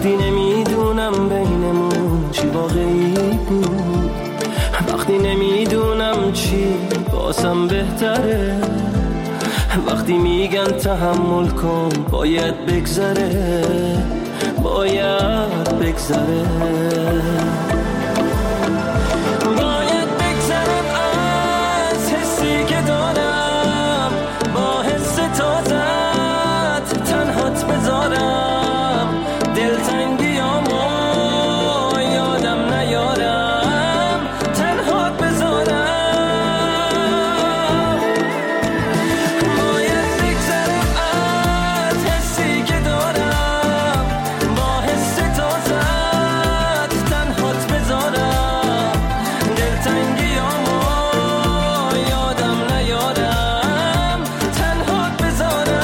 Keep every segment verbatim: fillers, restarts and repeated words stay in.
وقتی نمیدونم بینمون چی واقعی بود، وقتی نمیدونم چی باسم بهتره، وقتی میگن تحمل کن باید بگذره، باید بگذره، باید بگذرم از حسی که دارم، با حس تازت تنهات بذارم، دلتنگیامو یادم نیارم، تنهات بذارم، باید بگذرم از حسی که دارم، با حس تازت تنهات بذارم، دلتنگیامو یادم نیارم، تنهات بذارم.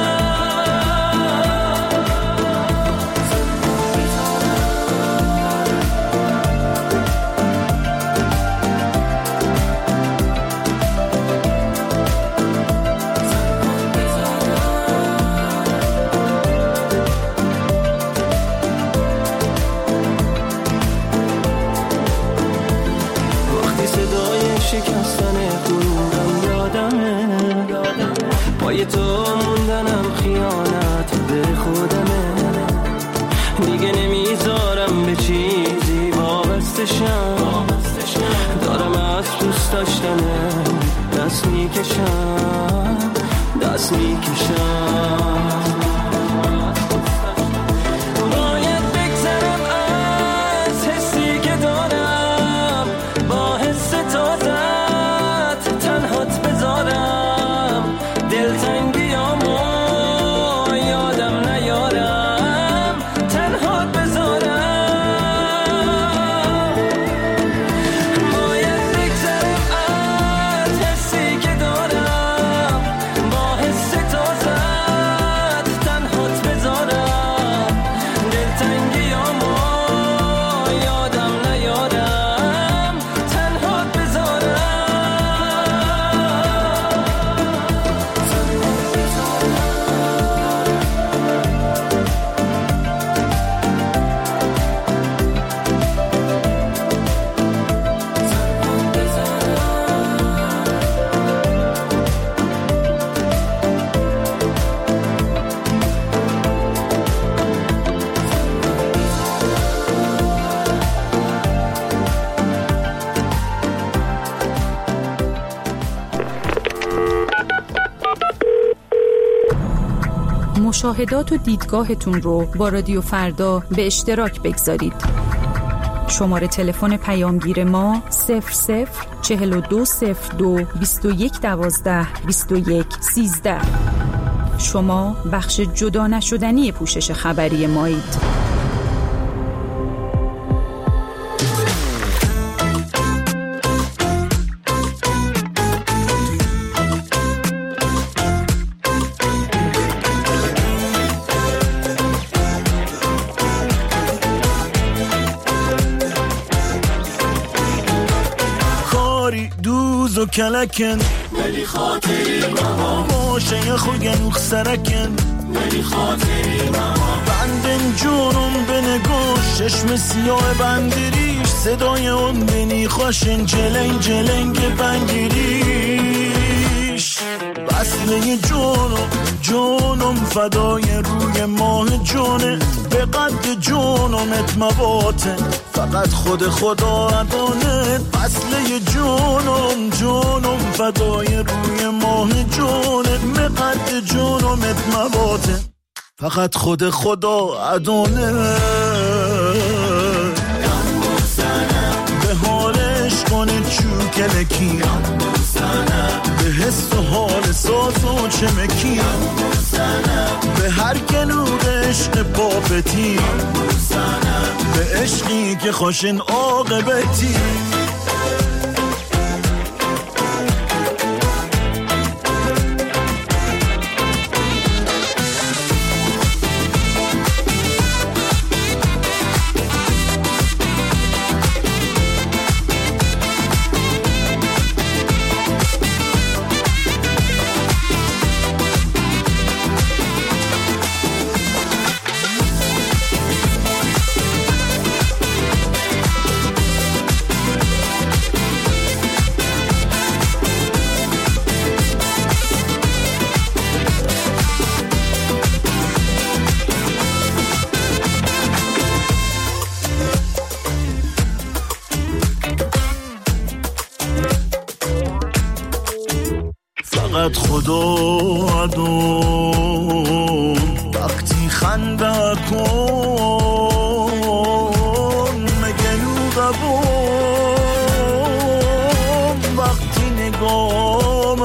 وقتی صدای شکستن غرورم یادمه، پای تو موندنم خیانت به خودمه، دیگه نمیذارم به چیزی وابسته شم، دارم از دوست داشتنه دست میکشم، دست میکشم، باید بگذرم از حسی که دارم، با حس تازت تنهات بذارم، دلتنگیامو یادم نیارم، تنهات بذارم، باید بگذرم از حسی که دارم، با حس تازت تنهات بذارم، دلتنگیامو یادم نیارم، تنهات بذارم. مشاهدات و دیدگاهتون رو با رادیو فردا به اشتراک بگذارید. شماره تلفن پیامگیر ما صفر صفر چهل و دو صفر دو بیست و یک دوازده بیست و یک سیزده. شما بخش جدا نشدنی پوشش خبری مایید. دوز و کلکن ولی خاطری ماما باشه خوگن سرکن ولی خاطری ماما بندن جونم به نگوش چشم سیاه بندریش صدای اون بینی خوشن جلنگ جلنگ بندریش بسله جونم جونم فدای روی ماه جونه به قد جونمت مباطن فقط خود خدا ادانه بسله جونم جونم فدای روی ماه جونه به قد جونمت مباطن فقط خود خدا ادانه به حالش کنه چوکلکی به حس و حال ساز و چمکی به هر کنود عشق پاپتی به عشقی که خوشن عاقبتی شاید خدا دون وقتی خنده کن مگنو قبون وقتی نگاه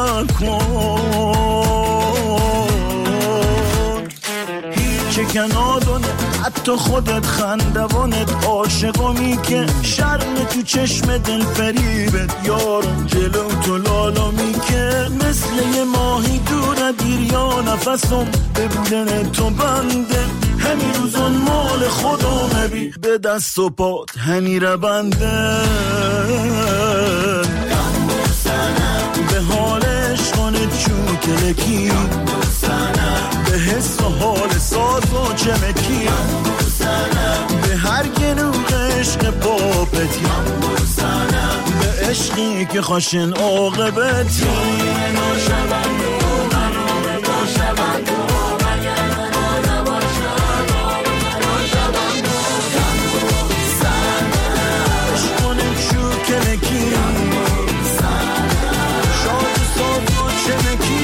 مکن هیچ کنادونه حتی خودت خندوانت عاشقامی که شرم تو چشم دل فریبت یارم جلو تو لالامی که مثل یه ماهی دور دیر یا نفسم به بودن تو بنده همین روزون مال خدا نبی به دست و پات همی رو بنده به حال عشقانت چون کلکی به حس و حال ساز و چمکی به هر گنوغ عشق بابتی به عشقی که خوشن عاقبتی عشقانت چون کلکی شاد ساز و چمکی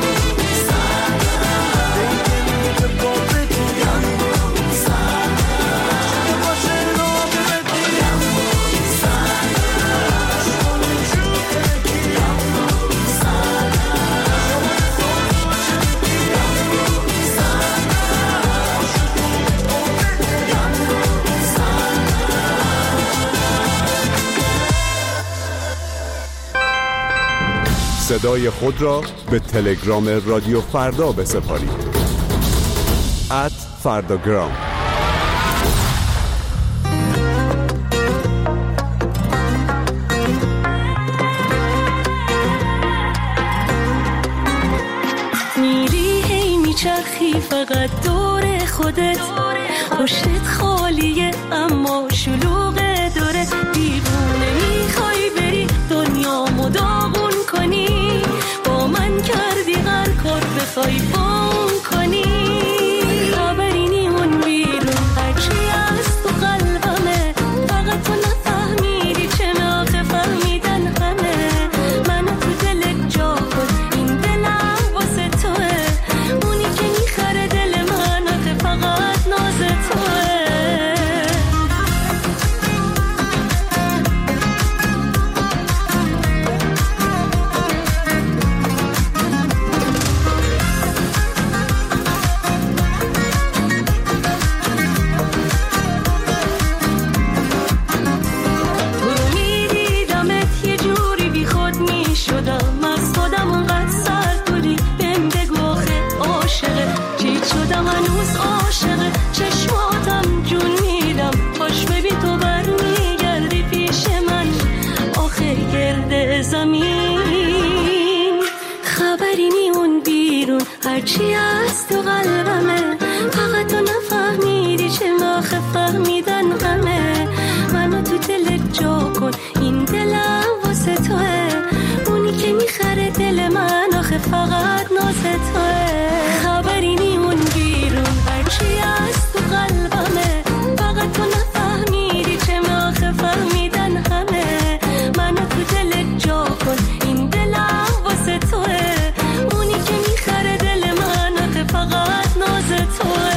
صدای خود را به تلگرام رادیو فردا بسپارید. ات فرداگرام. میری هی میچرخی فقط دور خودت پشتت خالیه اما شلوغه دوره دیوونه میخوای بری دنیا مداغون کنی با من کردی هر کار بخوای بام کنی خبری نیمون بیرون هرچی از تو قلبمه فقط تو نفهمیدی چه ناخه فهمیدن همه من تو دلت جا کن این دلم واسه توه اونی که میخره دل من آخه فقط ناز توه هرچی از تو قلبمه فقط تو نفهمیدی چه ناخه فهمیدن همه منو تو دلت جا کن این دلم واسه توه اونی که میخره دل من آخه فقط ناز توه خبری نیمون بیرون هرچی از تو قلبمه فقط تو نفهمیدی چه ناخه فهمیدن همه منو تو دلت جا کن این دلم واسه توه اونی که میخره دل من آخه فقط ناز توه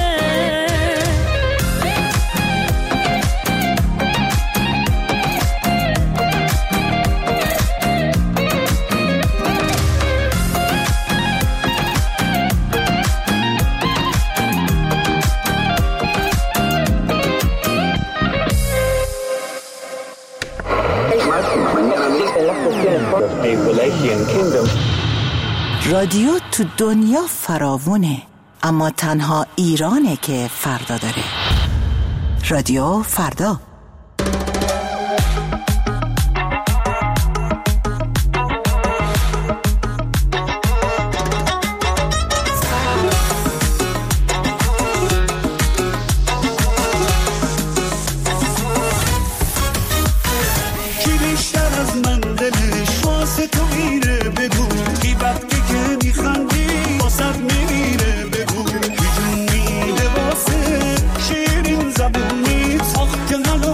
رادیو تو دنیا فراوونه اما تنها ایرانه که فردا داره. رادیو فردا. که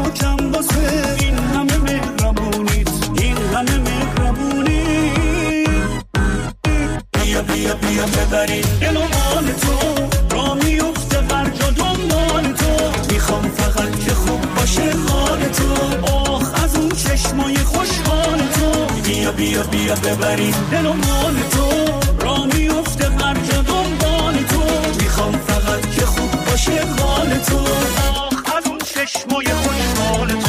بیا بیا ببریم دل و مال تو، را میفته خرج دنبال تو، میخوام فقط که خوب باشه حال تو، آخ از اون چشمای خوشحال تو.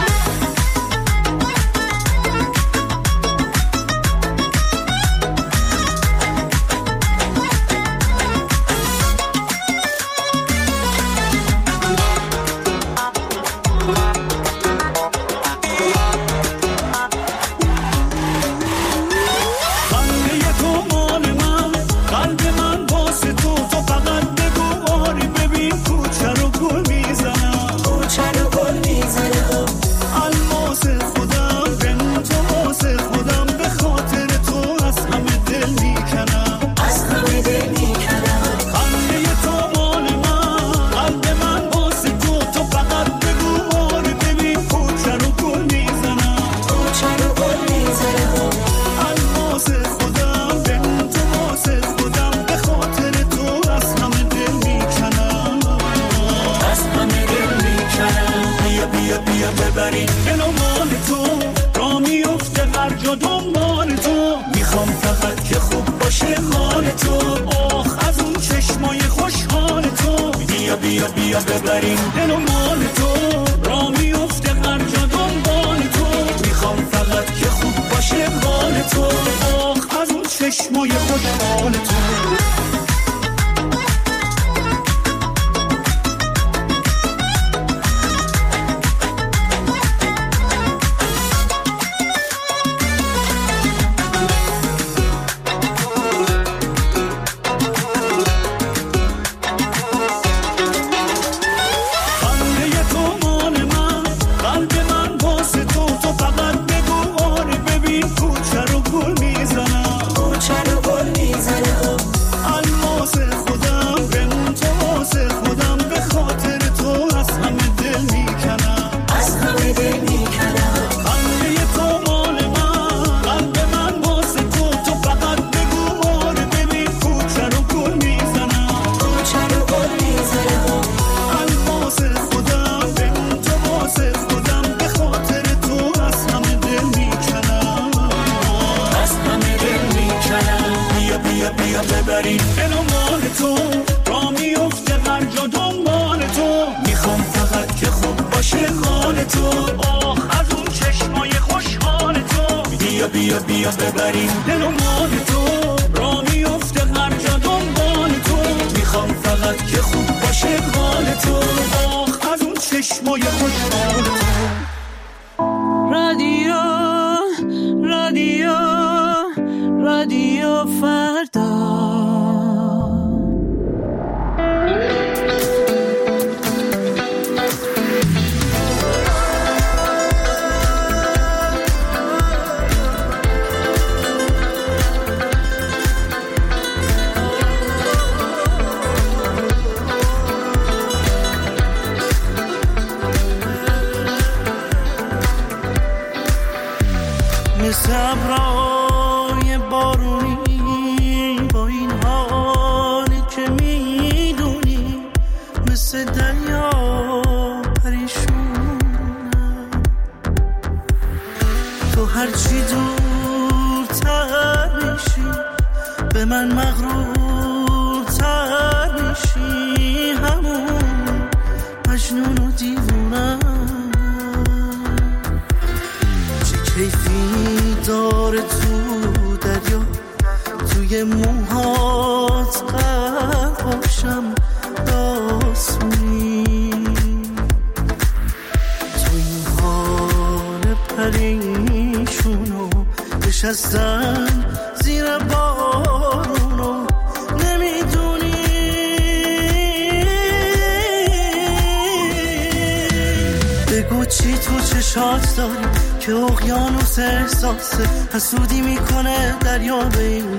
حسودی میکنه دریا به این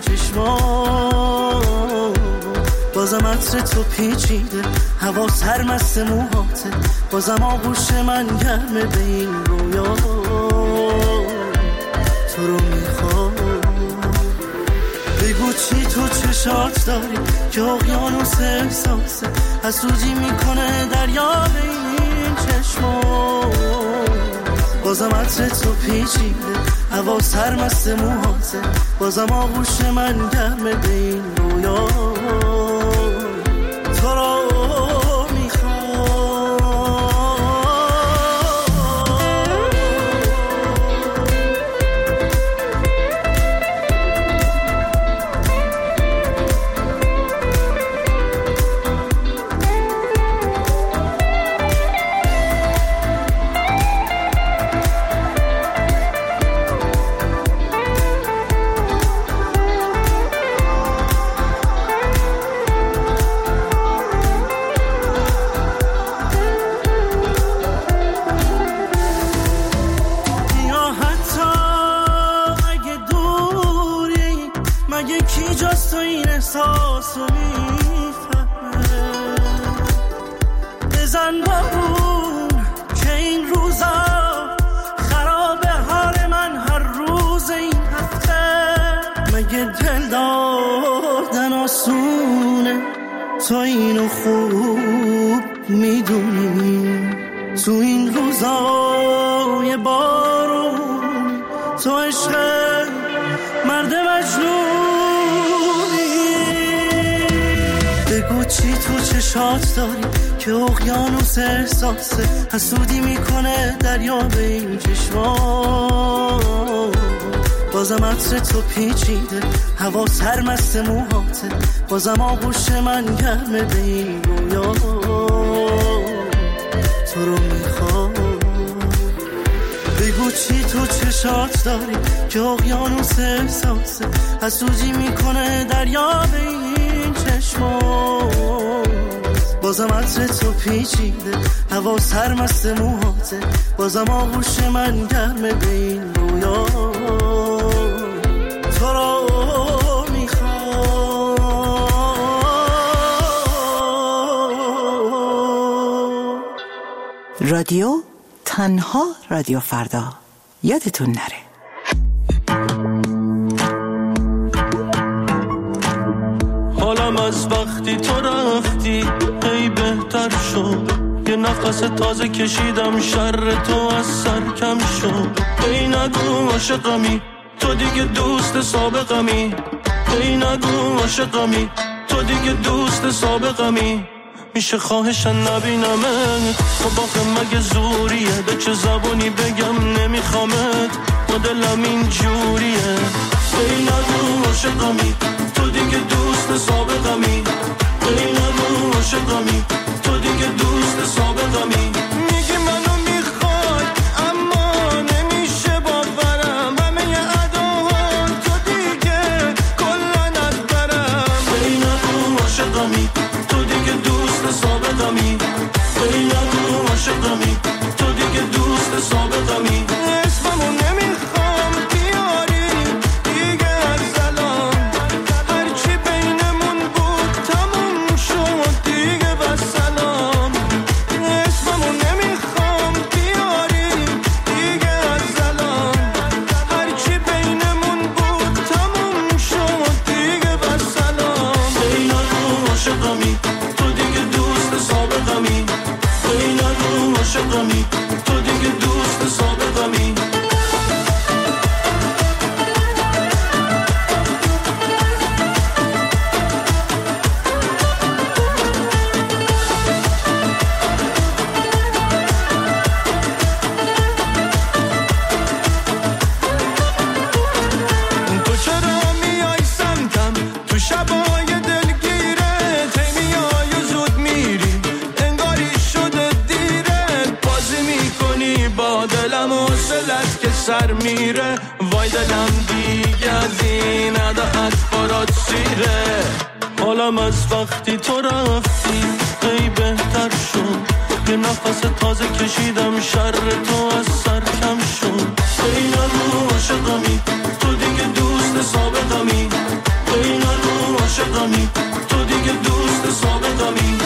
چشما، بازم عطر تو پیچیده، هوا سرمست موهاته، بازم آغوش من گرمه به این رویا، تو رو میخوام. بگو چی تو چشات داری که اقیانوس احساسه، حسودی میکنه دریا به این چشما، بازم عطر تو پیچیده، هوا سرمست موهاته، بازم آغوش من گرمه به این رویا. تو را احساسو میفهمه. بزن بارون که این روزا خرابه حال من هر روز این هفته. مگه دل دادن آسونه، تو اینو خوب میدونی. تو این روزای بارون تو عشق مرد مجنون. بگو چی تو چشات داری که اقیانوس احساسه حسودی میکنه دریا به این چشما. بازم عطر تو پیچیده، هوا سرمست موهاته، بازم آغوش من گرمه به این رویا. تو رو میخوام. بگو چی تو چشات داری که اقیانوس احساسه حسودی میکنه دریا به این چشما. بازم عطر تو پیچیده، هوا سرمست موهاته، بازم آغوش من گرمه به این رویا. تو را میخوام. رادیو تنها رادیو فردا، یادتون نره. حالم از وقتی تو رفتی ای بهتر شد. یه نفس تازه کشیدم، شر تو از سر کم شد. ای نگو عاشقمی تو دیگه دوست سابقمی. ای نگو عاشقمی تو دیگه دوست سابقمی. میشه خواهشن نبینمت، خب آخه مگه زوریه؟ به چه زبونی بگم نمیخوامت، با دلم این جوریه. ای نگو عاشقمی تو دیگه دوست سابقمی. ای نگو عاشقمی تو دیگه دوست سابقمی. میگی منو میخوای اما نمیشه باورم، همه اداها تو دیگه کلا ندارم. ای نگو عاشقمی تو دیگه دوست سابقمی. ای نگو عاشقمی تو دیگه دوست سابقمی. اسممو نمیخوام بیاری دیگه از الان، هرچی بینمون بود تموم شد دیگه بس سلام. اسممو نمیخوام بیاری دیگه از الان، هرچی بینمون بود تموم شد دیگه بس سلام. ای نگو عاشقمی تو دیگه دوست سابقمی. ای نگو عاشقمی تو دیگه دوست سابقمی. تو چرا میای سمتم تو شبای دلگیره؟ تیمیای زود میری انگاری شده دیره. بازی میکنی با دلم و سلت که سر میره. وای دلم دیگه از این عداعت برات سیره. حالم از وقتی تو رفتی ای بهتر شد. یه نفس تازه کشیدم، شر تو از سر کم شد. ای نگو عاشقمی تو دیگه دوست سابقمی. ای نگو عاشقمی تو دیگه دوست سابقمی.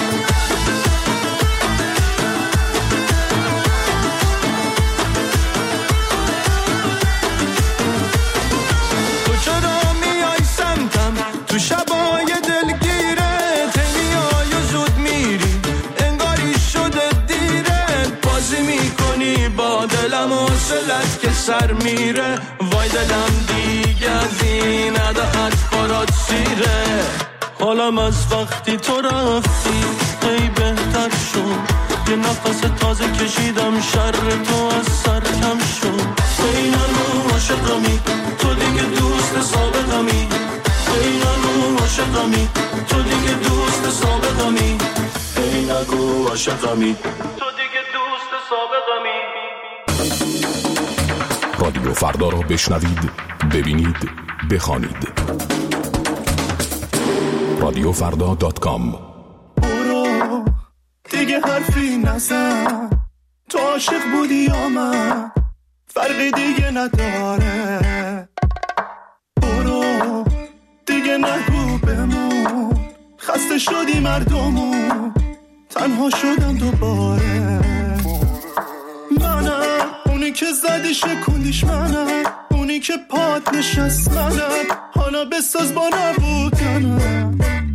تو چرا میای سمتم تو شبای دلگیره؟ تیمیای زود میری انگاری شده دیره. بازی میکنی با با دلم و حوصلت که سر میره، وای دلم دیگه از این عداعت برات سیره. حالم از وقتی تو رفتی ای بهتر شد، یه نفس تازه کشیدم، شر تو از سر کم شد. ای نگو عاشقمی تو دیگه دوست سابقمی، ای نگو عاشقمی تو دیگه دوست سابقمی، ای نگو عاشقمی تو دیگه دوست سابقمی. رادیو فردا را بشنوید، ببینید، بخوانید. رادیو فردا دات کام. برو دیگه حرفی نزن، تو عاشق بودی یا من فرقی دیگه نداره. برو دیگه نگو بمون، خسته شدی مردمون، تنها شدم دوباره. منم اونی که زدی شکوندیش، منم اونی که پات نشست، منم حالا بساز با نبودنم.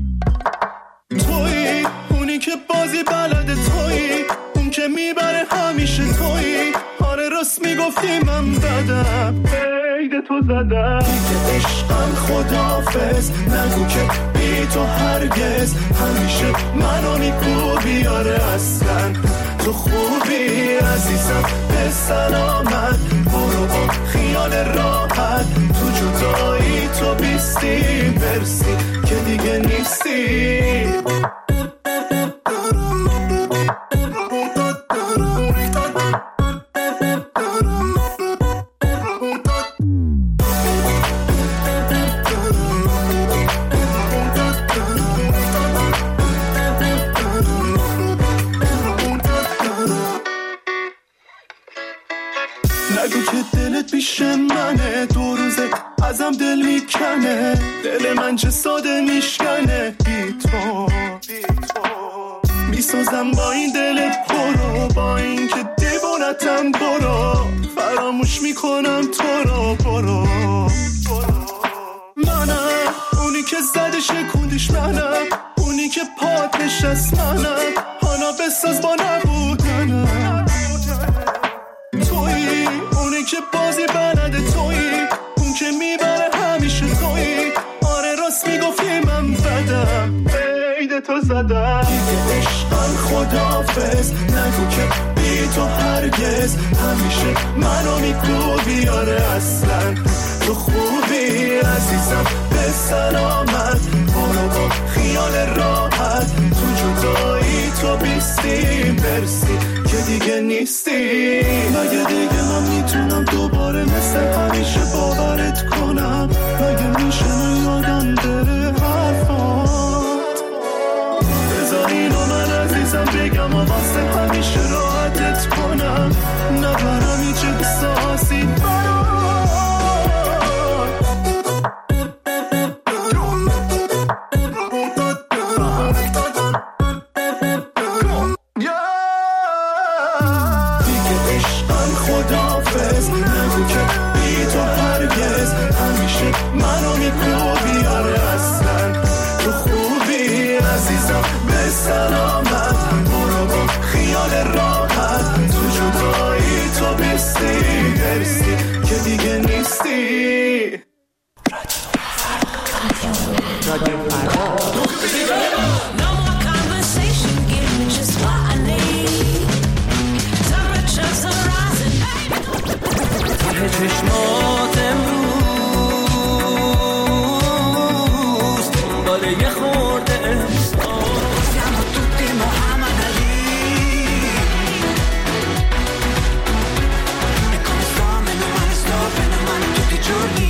تویی اونی که بازی بلده، تویی اون که میبره همیشه، تویی آره راست میگفتی من بدم، عید تو زدم. دیگه عشقم خداحافظ، نگو که بی تو هرگز، همیشه منو میگو بیاره اصلا تو خوبی عزیزم به سلامت. برو با خیال راحت، تو جدایی تو بیستی برسی که دیگه نیستی. نگو که دلت پیش منه، دو روزه ازم دل میکنه، دل من چه ساده میشکنه بی تو. میسازم با این دل پرو، با این که دیوانتم، برو فراموش میکنم تو رو. برو منم اونی که زده شکوندیش، منم اونی که پات نشست، منم حالا بساز با نبودنم. تویی اونی که بازی بلده، تویی اون که میبره همیشه، تویی آره راست میگفتی من بدم، عید تو زدم. دیگه عشقم خداحافظ، نگو که بی تو هرگز، همیشه منو میگو بیاره اصلا تو خوبی عزیزم به سلامت. برو با خیال راحت، تو جدایی تو بیستی برسی که دیگه نیستی. مگه دیگه من میتونم دوباره مثل همیشه باورت کنم؟ مگه میشه من یادم بره حرفات؟ بذار اینو من عزیزم بگم و واسه همیشه راحتت کنم، نبرم هیچ احساسی منو میگو بیاره اصلا تو خوبی عزیزم به سلامت. برو با خیال راحت، تو جدایی تو بیستی برسی که دیگه نیستی. رادیو فردا. چشمات امروز دنباله یه خورده احساس، siamo tutti Muhammad Ali e come sto meno male sto bene male tutti i giorni.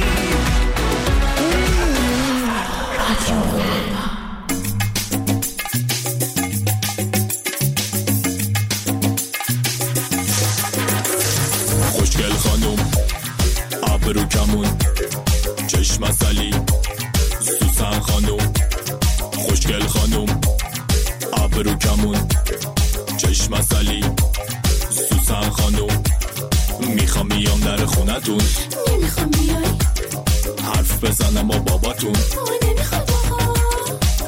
خوشگل خانم ابرو کمون، چشم اصلی سوسن خانم. خوشگل خانم ابرو کمون، چشم اصلی سوسن خانم. میخوام بیام در خونتون، نمیخوام بیای حرف بزنم با باباتون، نمیخوام آقا. میخوام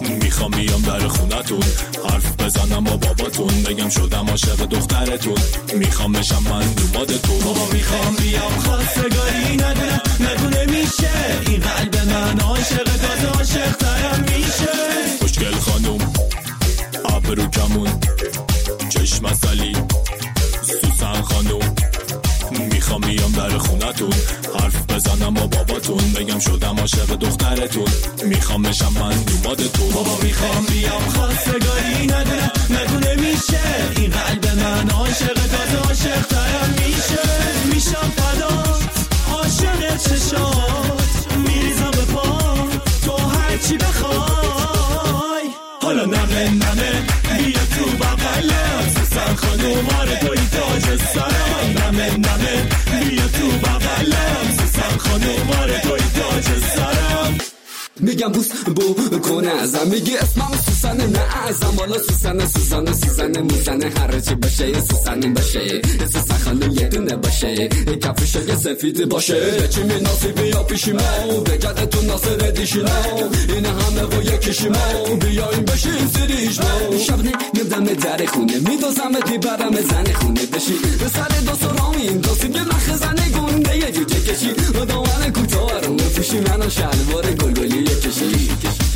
میخوام بیام در خونتون حرف بزنم با باباتون بگم شدم عاشق دخترتون میخوام بشم من دومادتون بابا میخوام بیام خواستگاری ندونه ندونه میشه این قلب من عاشق تازه عاشق ترم میشه خوشگل خانوم ابرو کمون چشم اصلی سوسن خانوم میخوام بیام در خونتون حرف بزنم با باباتون بگم شدم عاشق دخترتون میخوام بشم من دومادتون بابا میخوام بیام خواستگاری ندونه ندونه میشه این قلب من عاشق تازه عاشق ترم میشه میشم فدات عاشق چشات میریزم به پا تو هرچی بخوای حالا نمه نمه بیا تو بغلم سوسن خانوم آره توی تاج سرم نمه نمه بیا تو بغلم سوسن خانوم آره توی تاج سرم میگم بوس بو کنه ازم میگی اسمم سوسنه نه ازم والا سوسنه سوسنه سوسنه موزنه هر چی باشه سوسنه باشه سوسن خانم یه دونه باشه کفش یه سفید باشه چی مناسبی یا پیشی ما بگرده تو ناصر دیشینا این همه و یکیشی ما بیایم بشیم سریش ما شب نمیدم در خونه میدازم بیبرم زن خونه بشی به سر دو سرامین دوستی به مخ زنه گونده یه جوجه کشی و دامن کوتاه رو پوشی منو شلوار گلگلی کشی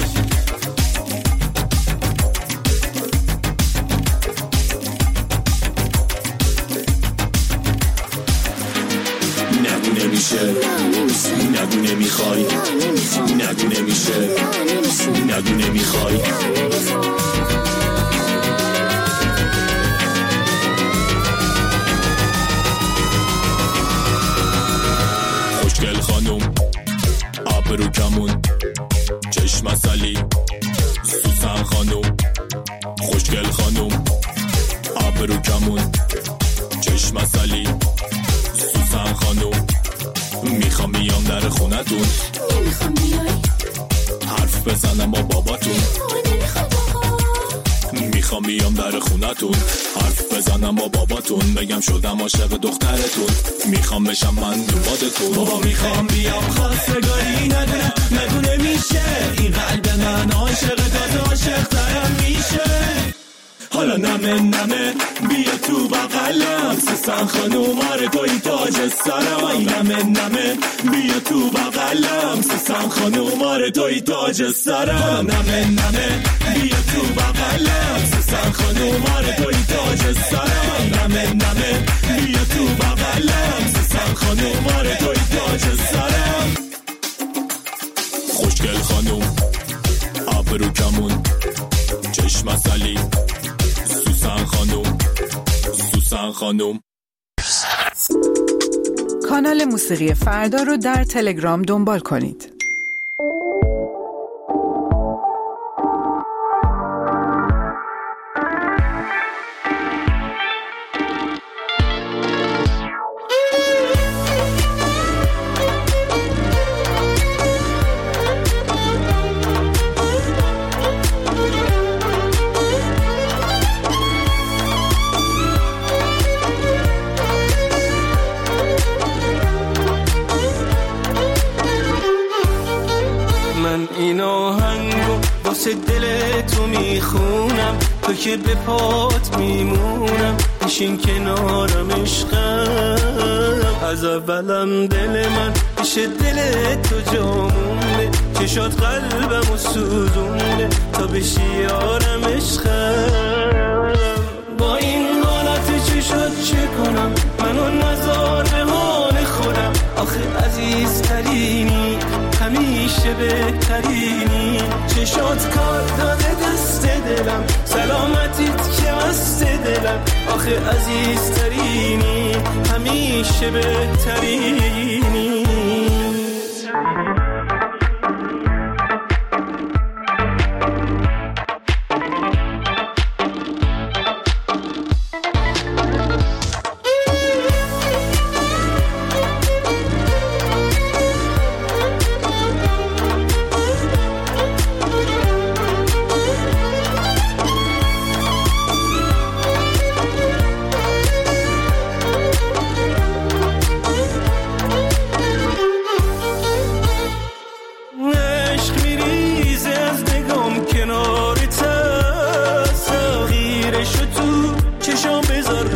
نگو نمیشه نگو نمیخوای نگو نمیشه نگو نمیخوای خوشگل خانوم ابرو کمون چشم اصلی سوسن خانوم خوشگل خانوم ابرو کمون چشم اصلی سوسن خانوم میخوام بیام در خونتون نمیخوام بیای حرف بزنم با باباتون نمیخوام بابا میخوام بیام در خونتون حرف بزنم با باباتون بگم شدم عاشق دخترتون میخوام بشم من دومادتون بابا میخوام بیام خواستگاری ندونه ندونه میشه این قلب من عاشق تازه عاشق ترم میشه حالا نمه نمه بیا تو بغلم سوسن خانوم آره توی تاج سرم نمه نمه بیا تو بغلم سوسن خانوم آره توی تاج سرم نمه نمه بیا تو بغلم سوسن خانوم آره توی تاج سرم نمه نمه بیا تو بغلم سوسن خانوم آره توی تاج سرم خوشگل خانوم ابرو کمون چشم اصلی سوسن خانوم سوسن خانوم کانال موسیقی فردا رو در تلگرام دنبال کنید. این آهنگو واسه دل تو میخونم تو که به پات میمونم بشین کنارم عشقم از اولم دل من پیش دل تو جامونه چشات قلبم و سوزونه تا بشی یارم عشقم با این حالت چشات چه کنم منو نزار به حال خودم آخه عزیز ترینی همیشه بهترینی چشات کار داده دست دلم سلامتیت که مست دلم آخه عزیزترینی همیشه بهترینی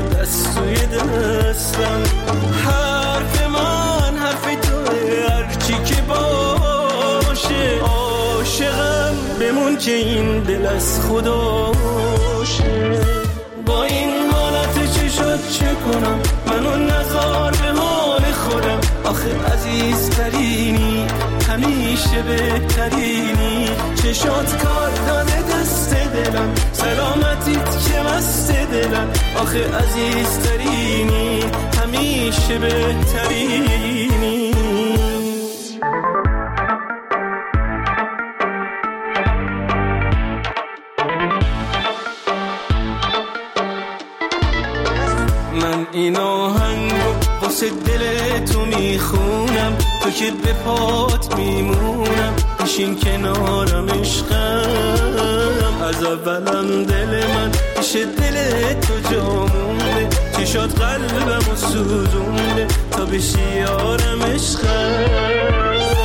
دست توی دستم. حرف من حرف توه، هرچی که باشه عاشقم بمون که این دل از خداشه. با این حالت چه شد چه کنم، منو نذار به حال خودم. آخه عزیزترینی همیشه بهترینی، چشات کار داده دست دلم، سلامتیت که مست دلم. آخه عزیزترینی همیشه بهترینی. من این آهنگو واسه دل تو میخونم، تو که به پات میمونم، بشین کنارم عشقم. از اولم دل من پیش دل تو جامونه، چشات قلبمو سوزونده تا بشی یارم عشقم.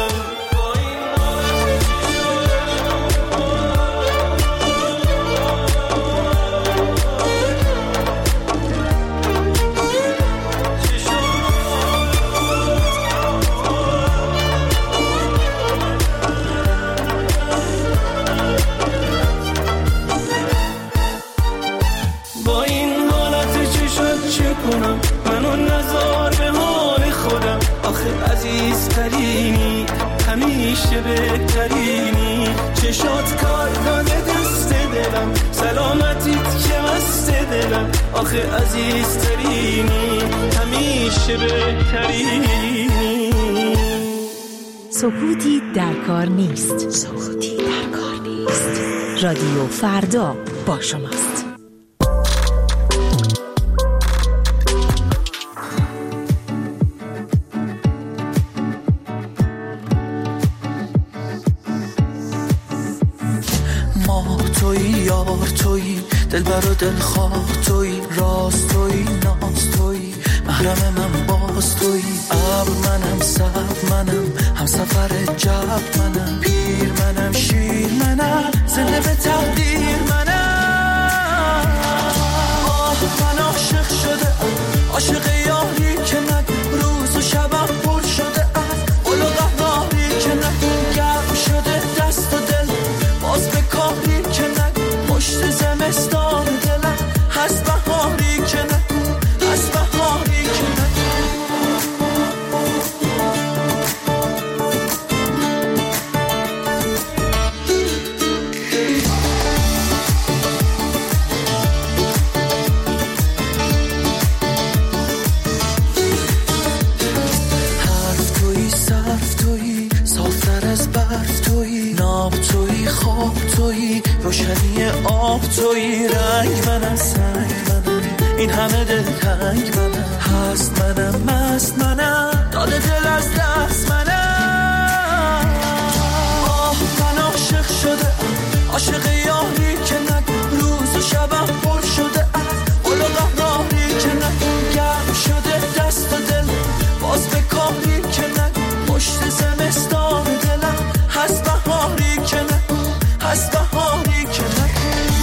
منو نذار به حال خودم. آخه عزیزترینی همیشه بهترینی، چشات کار داده دست دلم، سلامتیت که مست دلم. آخه عزیزترینی همیشه بهترینی. سکوتی در کار نیست. سکوتی در کار نیست. رادیو فردا با شماست. یار تویی، دلبر و دلخواه تویی، راز تویی، ناز تویی، محرم من باز تویی. ابر منم، سبز منم، هم سفر جب منم، پیر منم، شیر منم، زنده به تقدیر منم. آه من عاشق شده، عاشق یاری که نگو روز و شبم پر شده از قل و قهاری که نگو گرم شده دست و دل باز به کاری که نگو پشت زمستان دلم هست بهاری که نگو هست بهاری که نگو. حرف تویی، صرف تویی، صافتر از برف تویی، ناب تویی، خواب تویی، روشنی آب تویی. رنگ منم، سنگ منم، این همه دل تنگ منم، هست منم، مست منم، داده دل از دست منم. آه من عاشق شده، عاشق یاری که نگو روز و شبم پر شده از قل و قهاری که نگو گرم شده دست و دل باز به کاری که نگو پشت زمستان دلم هست بهاری که نگو هست بهاری که نگو.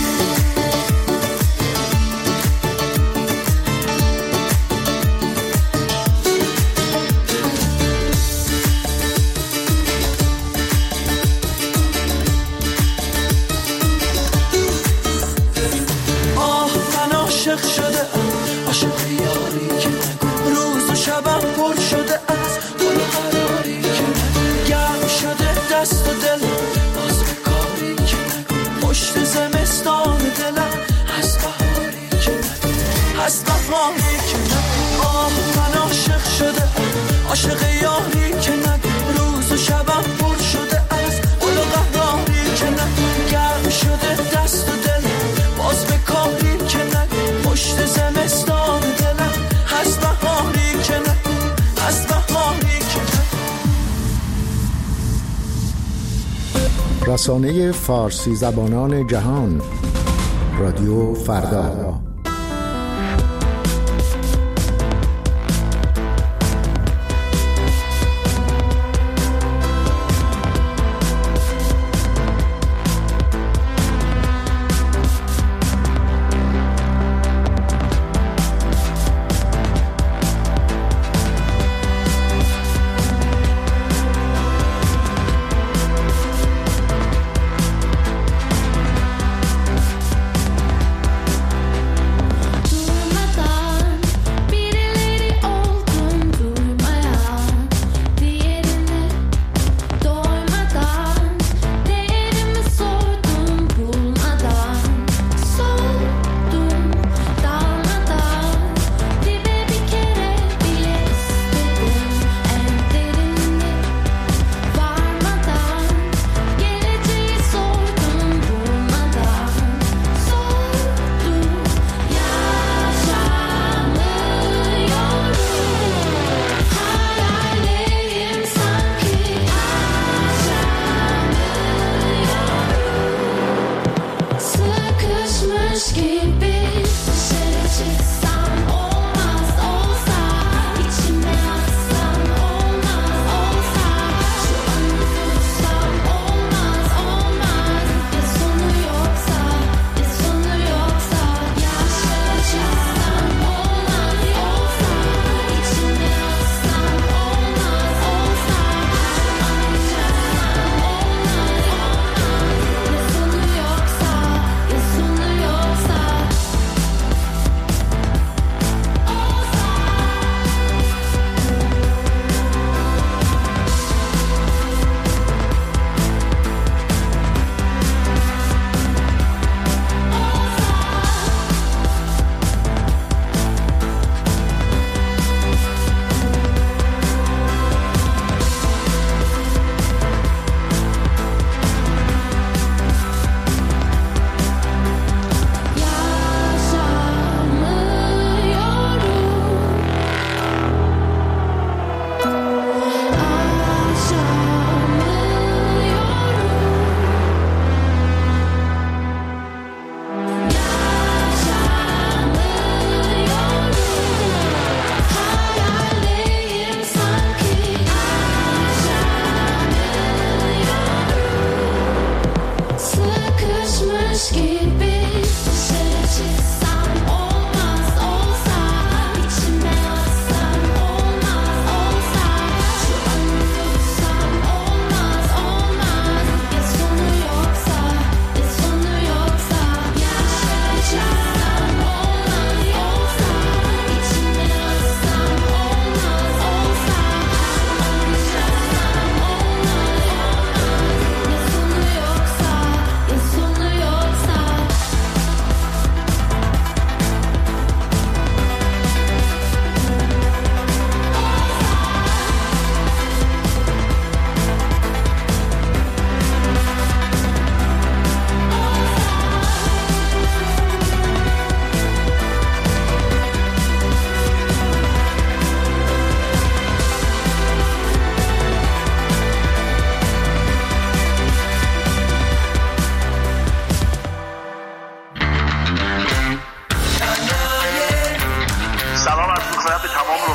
آه من عاشق شده، عاشق یاری که نگو روز و شبم پر شده از قل و قراری که نگو گرم شده دست و دل باز به کاری که نگو پشت زمستان دلم هست بهاری که نگو هست بهاری که نگو. آه من عاشق شده، عاشق یاری که نگو روز و شبم پر شده از قل و قهاری که نگو گرم شده دست و دل باز به کاری که نگو پشت زمستان دلم هست بهاری که نگو هست بهاری که نگو. رسانه فارسی زبانان جهان، رادیو فردا.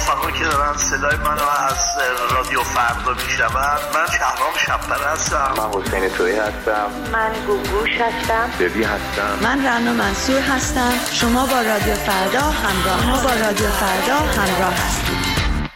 رفقا که دارن صدای منو از رادیو فردا میشنون، من شهرام شب‌پره هستم. من حسین تویی هستم. من گوگوش هستم. ببی هستم. من رنا منصور هستم. شما با رادیو فردا همراه ما با رادیو فردا همراه هستید.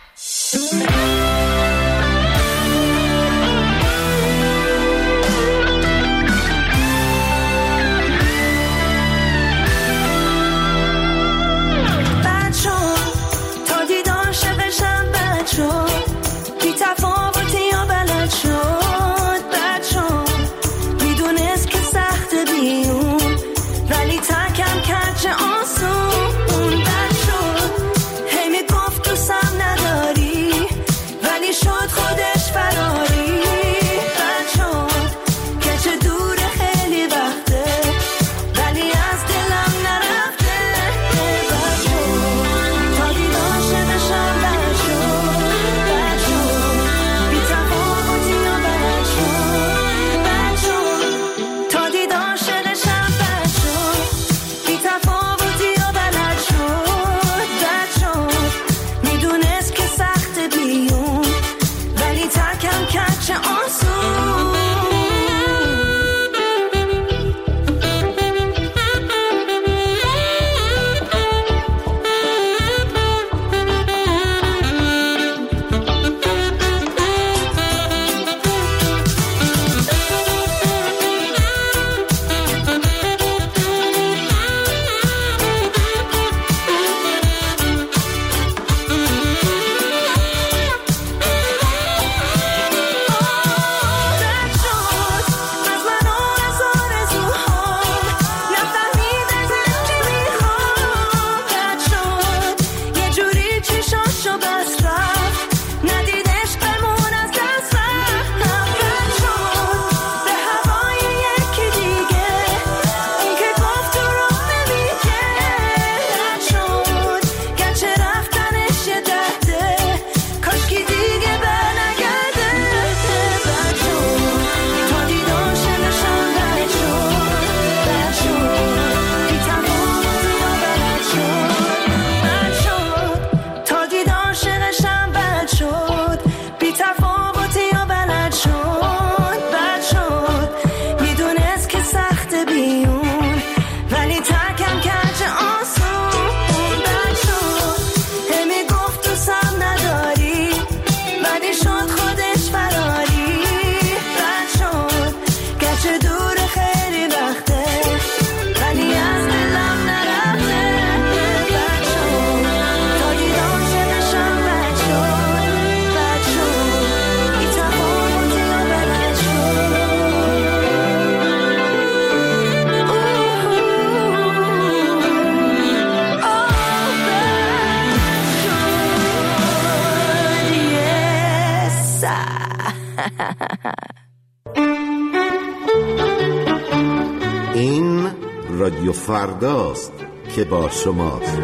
این رادیو فرداست که با شماست.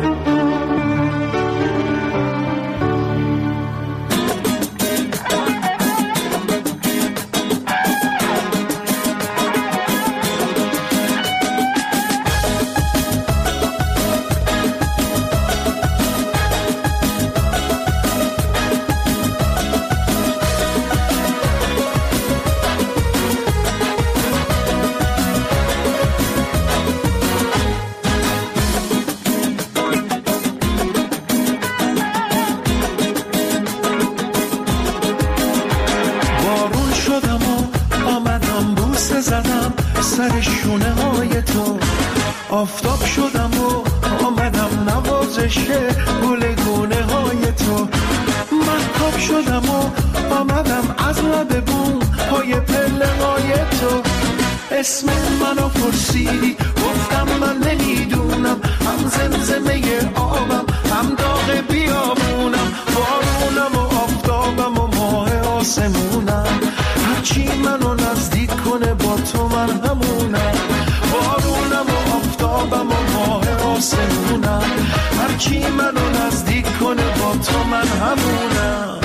سر شونه های تو آفتاب شدم و آمدم نوازش گل گونه های تو مهتاب شدم و آمدم از لب بوم پای پله های تو اسم منو پرسیدی گفتم من نمیدونم هم زمزمه آبم هم داغ بیابونم بارونم و آفتابم و ماه آسمونم هرچی منو نزدیک کنه با تو من همونم بارونم و آفتابم و ماه آسمونم هرچی منو نزدیک کنه با تو من همونم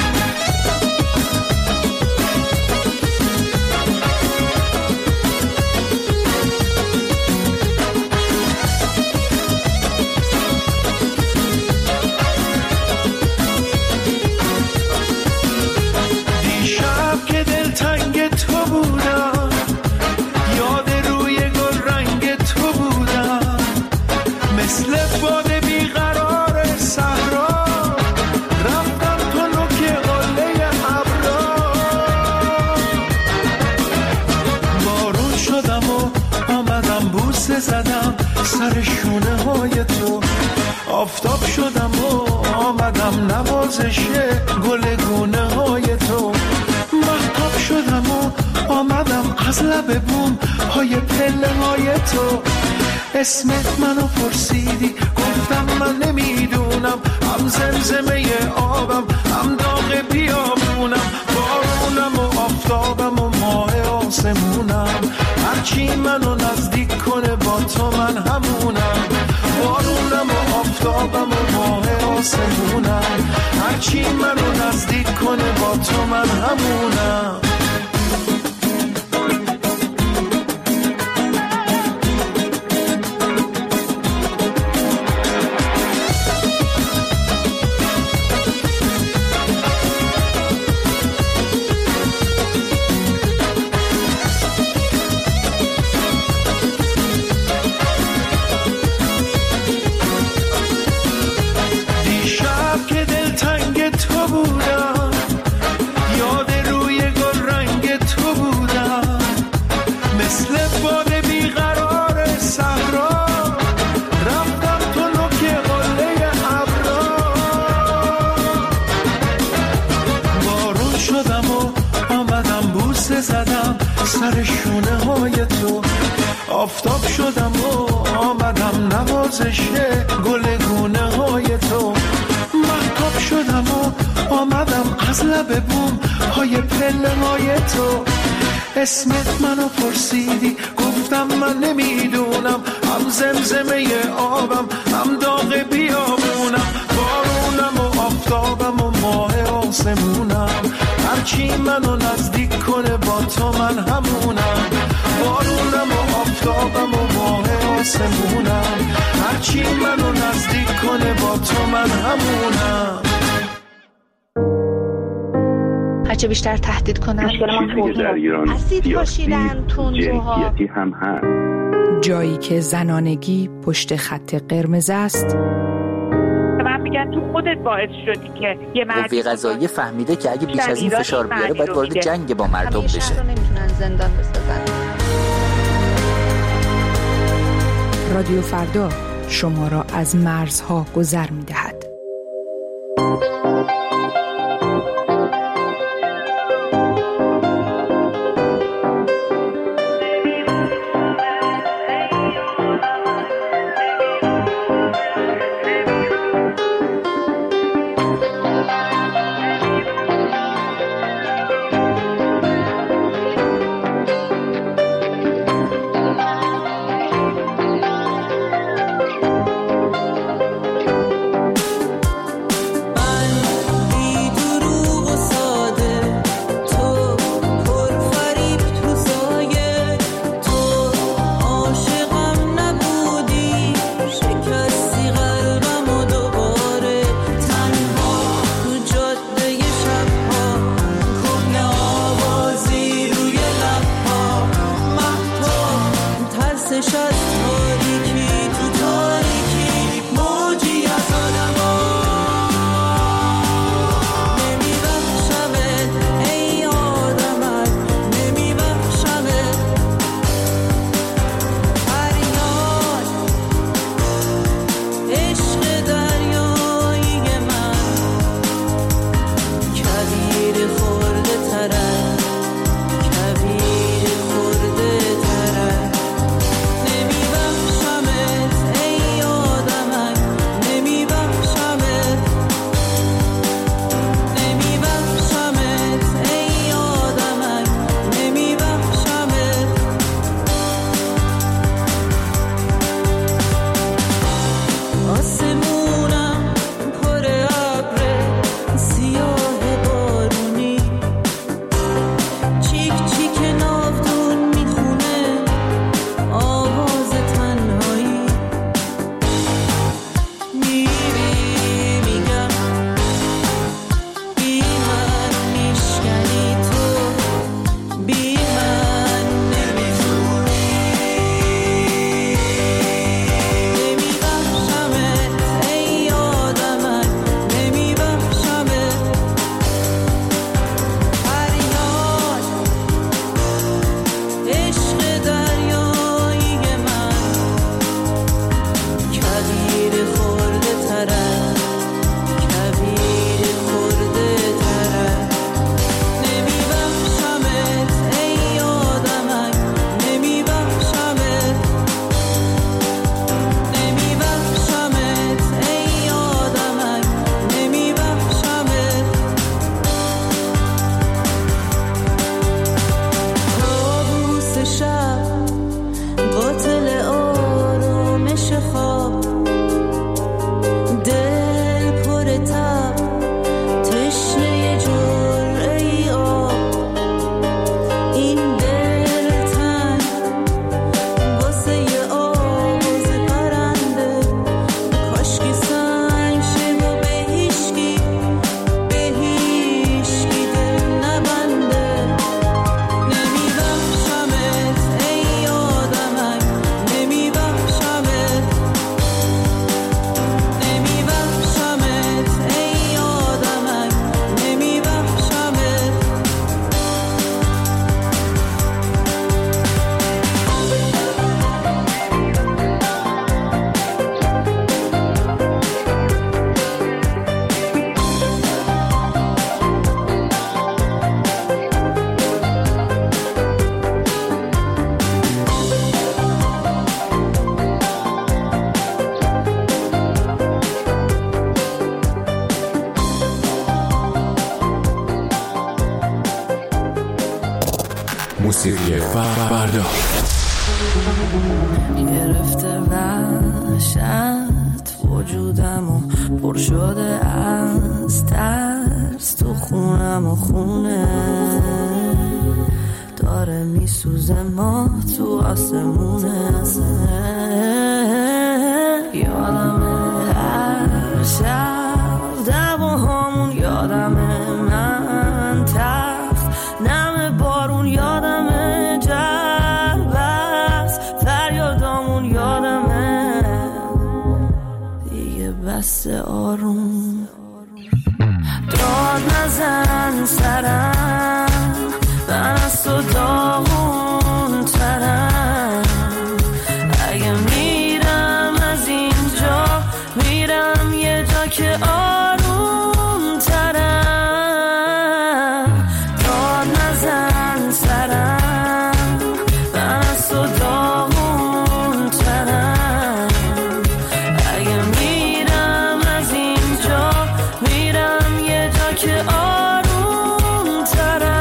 آفتاب شدم و آمدم نوازش گل گونه های تو. مهتاب شدم و آمدم از لب بوم های پله های تو. اسمت منو پرسیدی گفتم من نمیدونم، هم زمزمه آبم هم داغ بیابونم، بارونم و آفتابم و ماه آسمونم، هرچی منو نزدیک کنه با تو من همونم. بارونم و آفتابم و ماه آسمونم، هرچی منو نزدیک کنه با تو من همونم. سر شونه های تو. آفتاب شدم و آمدم نوازش گل گونه های تو. مهتاب شدم و آمدم از لب بوم های پله های تو. اسمت منو پرسیدی گفتم من نمیدونم، هم زمزمه آبم هم داغ بیابونم، بارونم و آفتابم و ماه آسمونم، هرچی منو نزدیک کنه با تو من همونم. بارونم و آفتابم و ماه آسمونم، هرچی منو نزدیک کنه با تو من همونم. هرچه بیشتر تهدید کنن چیزی در ایران اسید پاشیدن تندروها هم هست. جایی که زنانگی پشت خط قرمز است. من میگن تو خودت باعث شدی که یه مرد قوه قضاییه فهمیده که اگه بیش از این فشار بیاره باید وارد جنگ با مردم بشه. همیشه رو نمیتونن زندان بسازن. رادیو فردا شما را از مرزها گذر می‌دهد. من بی دروغ موسیقی فردا. گرفته وحشت وجودم و پر شده از ترس، تو خونم و خونه داره میسوزه، ما تو آسمونه. یادمه هر شب دواهامون، یادمه من تف نم بارون، یادمه جربست فریادامون، یادمه دیگه بس آروم. داد نزن سرم، من از تو داغون ترم. اگه میرم از اینجا، میرم یه جا که آروم ترم. داد نزن سرم، من از تو داغون ترم. اگه میرم از اینجا، میرم یه جا که آروم ترم.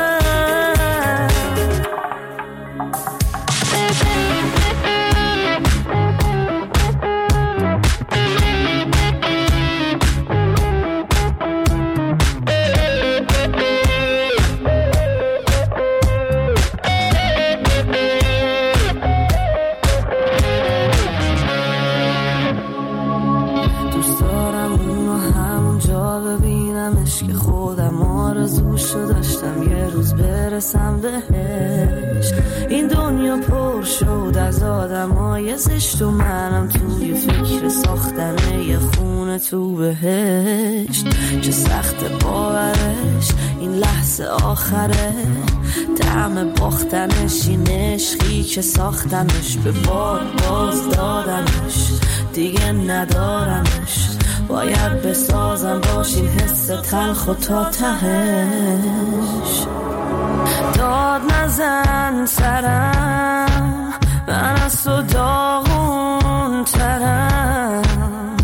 دوست دارم اونو همونجا ببینمش که خودم آرزوشو داشتم یه روز برسم بهش. این دنیا پر شد از آدمای زشت و منم توی فکر ساختن یه خونه تو بهشت. چه سخت باورش این لحظه آخره، طعم باختنش این عشقی که ساختنش، به باد باز دادنش دیگه ندارمش. باید بسازم باش این حس تلخ و تا تهش. داد نزن سرم، من از تو داغون ترم.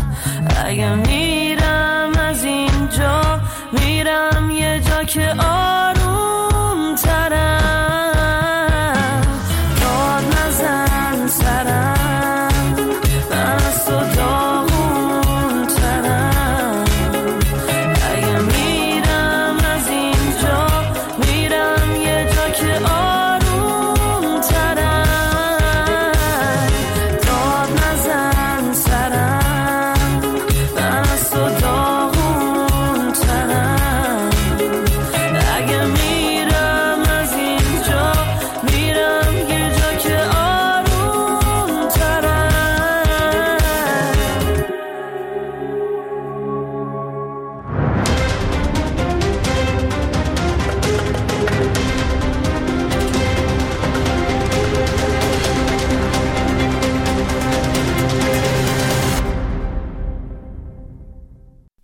اگه میرم از اینجا، میرم یه جا که آ